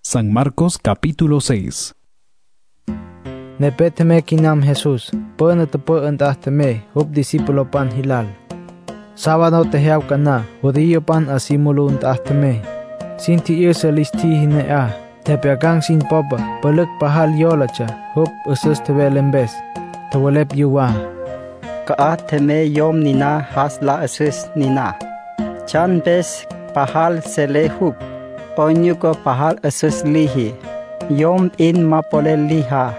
San Marcos capítulo 6. Nepeteme kinam Jesús, pone te pueden me, hub discípulo pan hilal. Sábado te heaucana, judío pan asimulun me. Sin ti irse listi hine a, te peagang sin popa, peluk pahal yolacha, hub usus te velembes, te walep yuwa. Ka teme yom nina hasla usus nina. Chan bes pahal sele hub, ponyuko pahal usus lihi. Yom in mapole liha.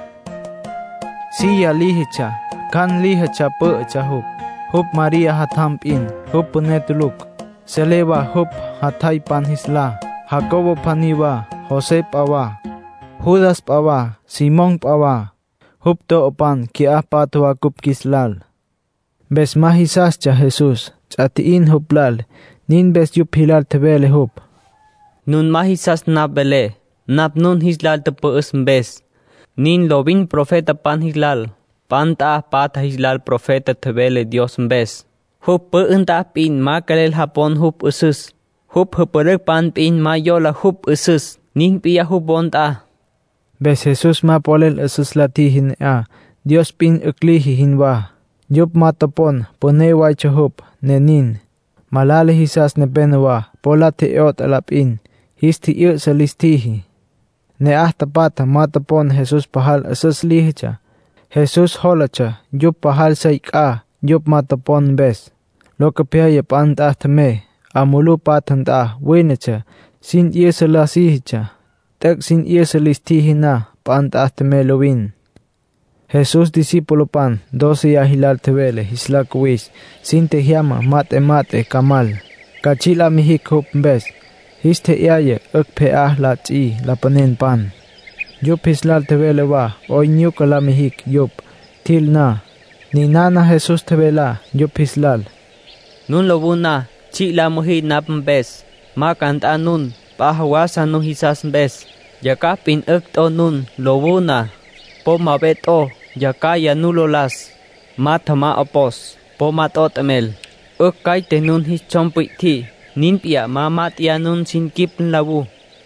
Siya lihicha, kan lihicha cha hub Maria hatamp in, hub punetuluk, Seleva hub hatay pan hisla, Jacobo paniwa, Jose pawa, Judas pawa, Simon pawa, hub to opan kia patwa kup kislal. Bes mahisas cha Jesus, chatiin hublal, nin bes yup hilal tebele hub. Nun mahisas nabele, nap nun hislal te peus mbes. Nin lovin profeta pan hislal, pan ta pata hislal profeta tebele Dios mbes. Hub peun ta pin makalel hapon hub usus. Hub huperek pan pin mayola hub usus. Nin pia hubon ta. Bes Jesus ma polel usus latihin a, Dios pin uklihi hinwa. Yup matopon poneway cha hub, nenin. Malale hisas nebenwa, pola teot alapin, histi il sa listihi. Ne ahtapata matapon Jesus pahal usus lihicha. Jesus holacha, yup pahal saika, yup matapon bes. Lokapia pan ahtame, amulu patan ta, winacha, sin isa lasihicha. Tek sin isa listihi na, pan ahtame lovin. Jesus discípulo pan, 12 ya hilal tebele, hisla kuwis, sin te hiama, mate kamal. Kachila mihik hup bes. Histe iaye, pe la chi, la panen pan. Yup hislal tebele wa, oy nyuka la mihik, yup, til na. Ni nana Jesus tebela, yup hislal. Nun lobuna, chi la muhi nap mbes. Makanta nun, pahawasa no hisas mbes. Yaka pin to nun, lobuna. Po mabeto, yaka ya nulolas. Matama opos, po matot emel. Kay te nun his chompuit ti. Ninpia mamat ya nun sin kip labu.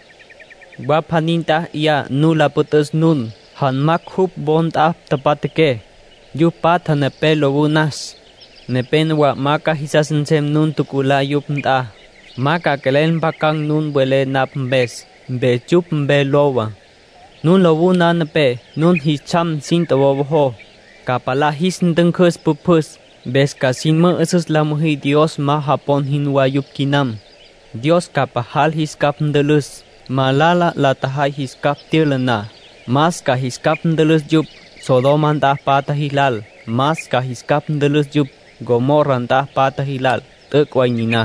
Wapaninta ya nula putus nun. Han makhub bond ap tapateke. Yupata nepe lobunas. Nepen wa maka hisasen nun tukula yupnta. Maka kelen bakang nun wele nap mbes. Mbe chup mbe lowa. Nun lobuna nepe. Nun hicham sin tawaho. Kapala hisndeng kus pupus. Bes kasinma esos la muhi Dios ma hapon hinwa yup kinam. Dios kapahal hiskap ndelus. Malala la tahay hiskap tirlana. Mas ka hiskap ndelus yup. Sodoman tah pata hilal. Mas ka hiskap ndelus yup. Gomoran tah pata hilal. Tekway nina.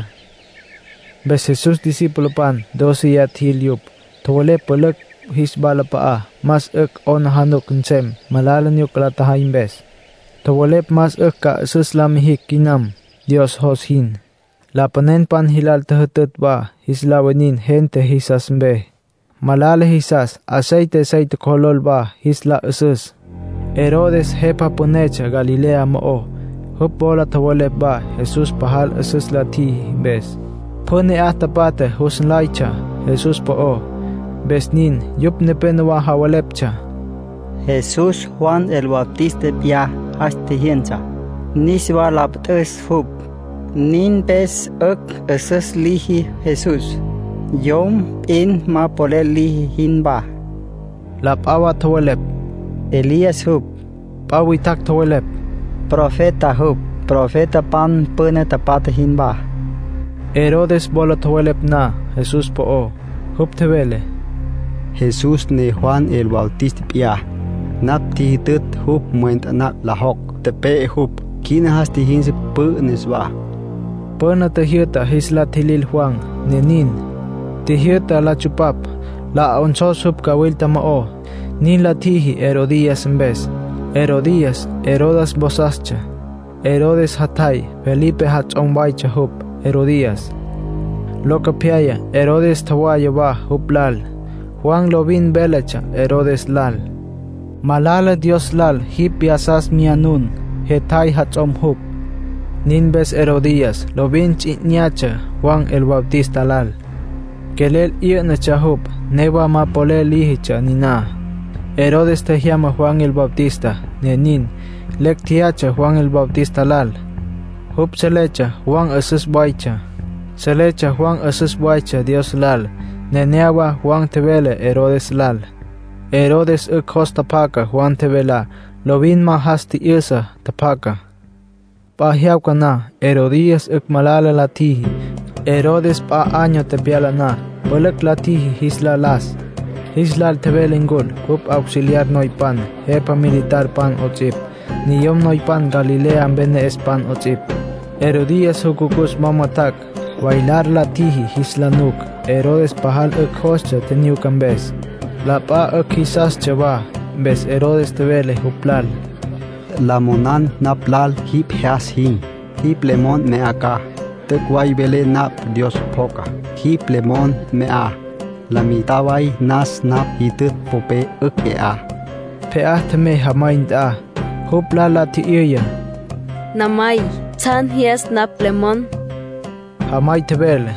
Bes Jesus discípulo pan, 12 ya til yup. Tole pelek hisbala paa. Mas on hanok nsem. Malalan yuk la tahay bes. Tawalep mas ka suslamihik kinam, Dios hoshin. La panen pan hilal tehetet ba, hislawanin gente hisas mbe. Malale hisas, aceite kolol ba, hisla usus. Herodes hepa ponecha Galilea mo. Hupbola tawalep ba, Jesus pahal usus lati bes. Pone ahtapate husnlaicha, Jesus po. Besnin, yup nepenwa hawalepcha. Jesús Juan el Bautista pia hastihienza. Niswa laptes hub. Nin bes eses lihi Jesús. Yom in ma pole lihi hinba. Lapawa tawalep. Elias hub. Pawitak tawalep. Profeta hub. Profeta pan pene tapata hinba. Herodes bola tawalep na, Jesús po. Hub tewele. Jesús ne Juan el Bautista pia. Nap ti tut hub muent anak lahok tepe hub kina hasti hinse puniswa. Pena tehirta hisla tilil Juan nenin. Tehirta la chupap la onsos hub kawilta mao. Nin la tihi Herodías mbes. Herodías Herodas bosascha. Herodes hatay Felipe hatsonbaicha hub Herodías. Loka piaya Herodes tawaya ba hublal. Juan lovin belacha Herodes lal. Malala Dios lal hip yasas mianun, hetay hatzom hub. Ninbes Herodías, lovin chitniacha, Juan el Bautista lal. Kelel iana chahup, neba ma pole lihicha nina. Herodes te llama Juan el Bautista, nenin, lek tiacha Juan el Bautista lal. Hup selecha Juan asus baicha. Selecha Juan asus baicha Dios lal. Neneaba Juan tevele Herodes lal. Herodes hos tapaka Juan tevela. Lovin ma hasti isa tapaka. Pahiaw na Herodías malala latihi. Herodes pa año tepiala na. Bolak latihi hisla las. Hislal tebelengol, hup auxiliar noipan, hepa militar pan ochip. Niyom noipan Galilea bene espan ochip. Herodías hukukus mamatak. Bailar latihi hislanuk. Herodes pahal hoscha teniukan bes. La pa quizás chava. Bes Herodes tebele huplal. La monan naplal hip has hin. Hip lemon me acá. Te guay bele nap Dios poca. Hip lemon me a. La mitawai nas nap hitut pope a. Peah teme hamain a. Hupla lati iya. Namai. Chan hias nap lemon. Hamay tebele.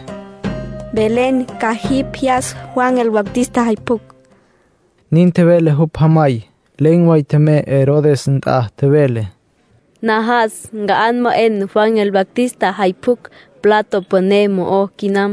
Belén kahip hias Juan el Bautista haipuk. Nin tebele hup hamay. Lengway teme Herodes tebele. Nahas gaan mo en Juan el Bautista haipuk plato ponemo o kinam.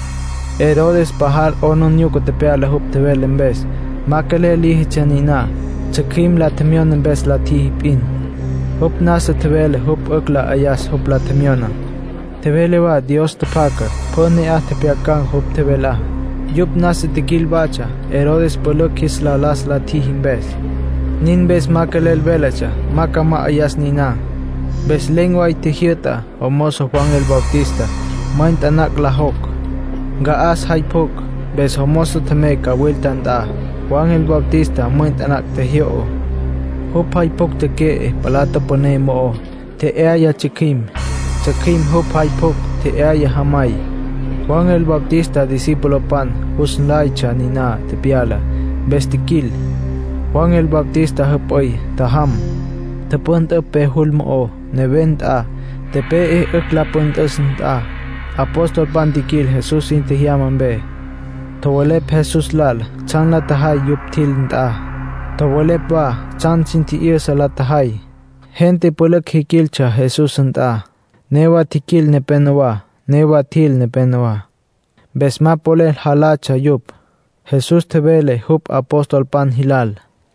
Herodes pahal onon yuko tepeale hup tebele en vez. Makele lihi chanina. Chakim la temion en vez la tihipin. Hup nasa tebele hup ukla ayas hup la temiona. Tebele wa Dios tepaka. Pone a tepeakan hup tebela. Yup nasa tikil bacha. Herodes poluk hisla las la tihim vez. Nin bes makalel velacha, makama ayas nina. Bes lengua y tejieta, homoso Juan el Bautista, maint anak lahok. Gaas haipok, bes homoso temeka wiltan da. Juan el Bautista maint anak tejio. Hop haipok te ke palato ponemo, te eaya chikim. Chikim hop haipok, te eaya hamay. Juan el Bautista discípulo pan, husnlaicha nina te piala, bes tikil. Juan el Bautista hapoy taham. Te punt pe hulmo nevent a. Te pe la punt a. Apostol pandikil Jesús intihiaman be. Tawalep Jesús lal. Chan la tahay yup til a. Tawalep ba. Chan sinti irsa la tahay. Gente pulak hikilcha Jesús a. Newa tikil ne penwa. Newa til ne penwa. Besma polel halacha yup. Jesús tebele hup apostol pan hilal.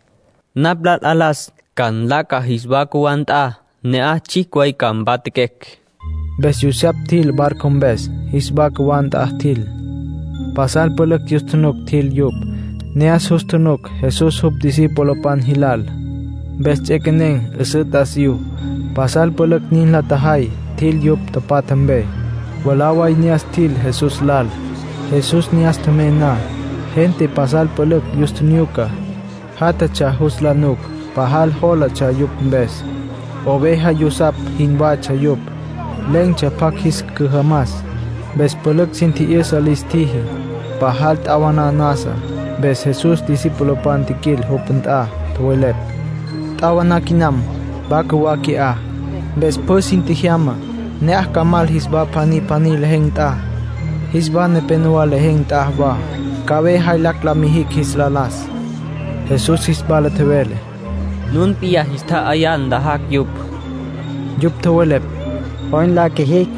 Nablal alas kan laka hisbakuan ta ne a chikway kan batikek. Bes yusap til barkon bes hisbakuan ta til. Pasal polak yustunuk til yup. Ne as hustunuk Jesus hup discípulo pan hilal. Bes chekeneng esutas yu. Pasal polak nin la tahay til yup tapatambe. Walaway nias til Jesus lal. Jesus nias tamena. Gente pasal polak yustuniuka. Hata cha huslanuk, pahal hola cha yup bes. Oveja yusap hinba cha yup. Leng cha pakhis kuhamas. Bes poluk sinti isa listihi. Pahal tawana nasa. Bes Jesus discípulo pantikil hupent a, tuwelep. Tawana kinam, bakuwaki a. Bes po sinti hiyama. Neah kamal hisba pani leheng ta. Hisba ne penua leheng ta ba. Kawe hailak lamihik hislalas. Jesús hisbala tewele. Nun pia hista ayan dahak yup. Yup tewelep. Oin la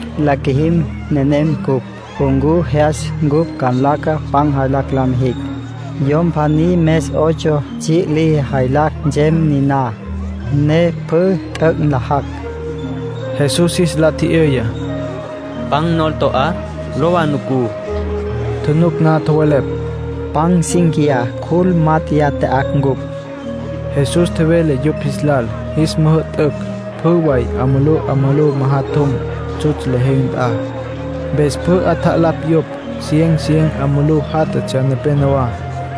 kihim nenem kup. Ungu heas gup kan laka pang hailak lam hik. Yom pani mes 8 chi li hailak jem nina. Ne pu tak lahak. Jesús isla ti eya. Pang nolto a, lowanuku. Tunuk na tewelep. Pang singkia kul matia te akngup. Jesús tewele yup hislal. His mahut puway amulu mahatum chuch leheng a. Bes pu atalap yup. Sieng amulu hata chan penawa.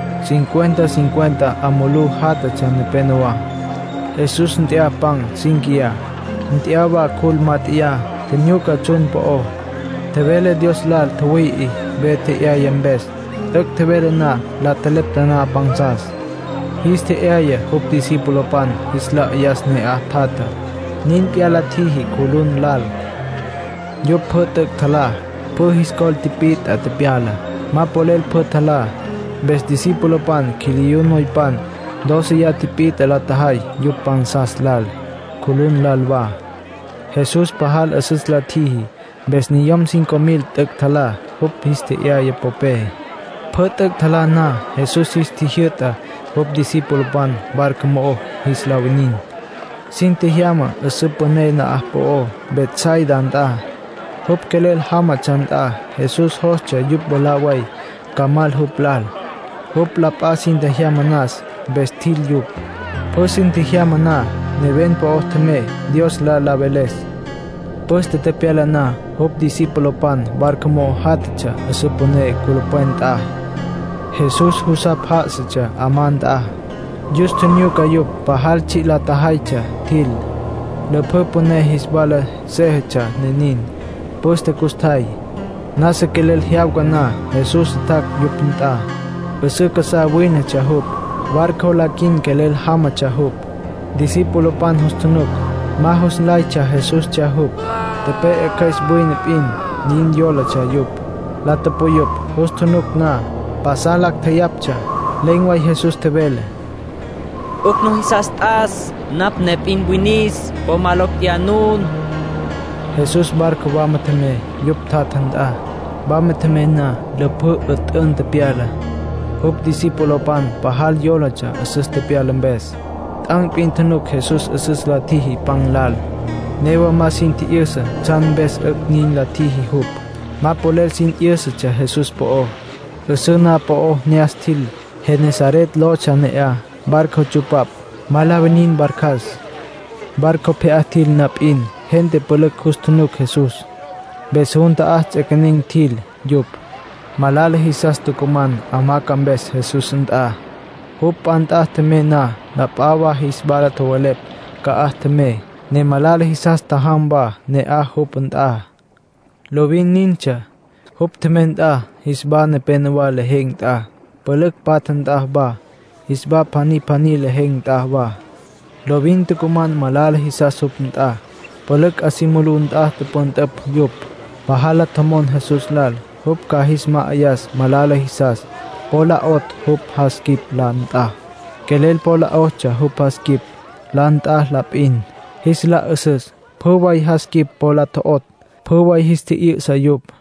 50 amulu hata chan penawa. Jesús ntia pang singkia. Ntia ba kul matia. Tenyuka chun po o. Tewele Dios lal tawii bete ya yembes. Tek tebele na la telep na pangsas. Histe aya hup discípulo pan isla ayas ne a tata. Nin piala tihi kulun lal. Yup tek thala. Po hiskol tipit at piala. Ma polel putala. Bes disipulo pan kiliyunoy pan. 12 ya tipit alatahay yupan saslal. Kulun lalwa. Jesús pahal asus latihi. Bes niyom 5,000 tek tala. Hup histe ya pope. Phutek thala na Jesus histihyta hup disipulo pan barkamo hislawinin. Sintihyama asupone na ahpo Betsaida anta. Hup kelel hama chanta Jesus hoscha yup bolaway kamal huplal. Hup lapa sintihyama nas bestil yup. Pues sintihyama na neven po ohteme Dios la labeles. Pues te piala na hup disipulo pan barkamo hatcha asupone kulupuenta. Jesus husap haksacha amanda. Justo nyu kayup pahal chila tahaycha til. Lepupone hisbala sehecha nenin. Poste kustay. Nasa kelel hiawga na Jesus tak yupinta. Usuka sa wina chahup. Barko lakin kelel hama chahup. Disipulo pan hustunuk. Mahus laicha Jesus chahup. Tepe ekais buinip in. Nin yola chayup. Latapuyup hustunuk na. Pasalak tayapcha. Lengway Jesus tebele. Ukno hisas tas, napnep inbuinis, pomalok yanun. Jesus barko bamatame, yup tatanda. Bamatame na, lepu utun tepiala. Hup disipulo pan, pahal yolacha, asus tepialang bes. Tang pintanuk Jesus asus latihi panglal. Newa masin ti irsa, chan bes nin latihi hup. Mapolel sin irsa cha Jesus po. Usuna po niastil, Genesaret locha nea. Barko chupap, malabanin barkas. Barko peatil napin, gente pelek hustunuk Jesus. Besunta ekaning til, yup. Malala hisas tukuman, amakan bes Jesus enta. Hup anta teme na, napawa hisbala tawalep, ka teme. Ne malala hisas tahamba, ne hup enta. Lovin nincha, hup tementa, hisba ne penawa leheng ta. Pelek patanta ba. Hisba pani leheng tahwa. Lovin tukuman malala hisas supnta. Pelek asimulun tepontep yup. Pahala tamon Jesus lal. Hup kahisma ayas malala hisas. Pola ot hup haskip lanta. Kelel pola otcha hup haskip. Lanta lapin. Hisla usus. Paway haskip pola toot. Paway histi sa yup.